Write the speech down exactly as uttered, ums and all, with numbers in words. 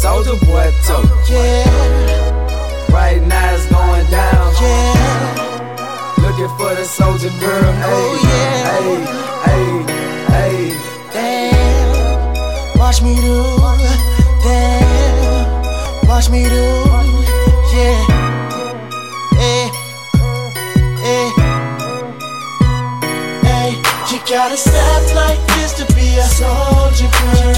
Soldier boy toe. Yeah, right now it's going down. Yeah, looking for the soldier girl. Oh yeah, hey, hey, hey. Damn, watch me do. Damn, watch me do. Yeah, hey, hey, hey. You gotta step like this to be a soldier girl.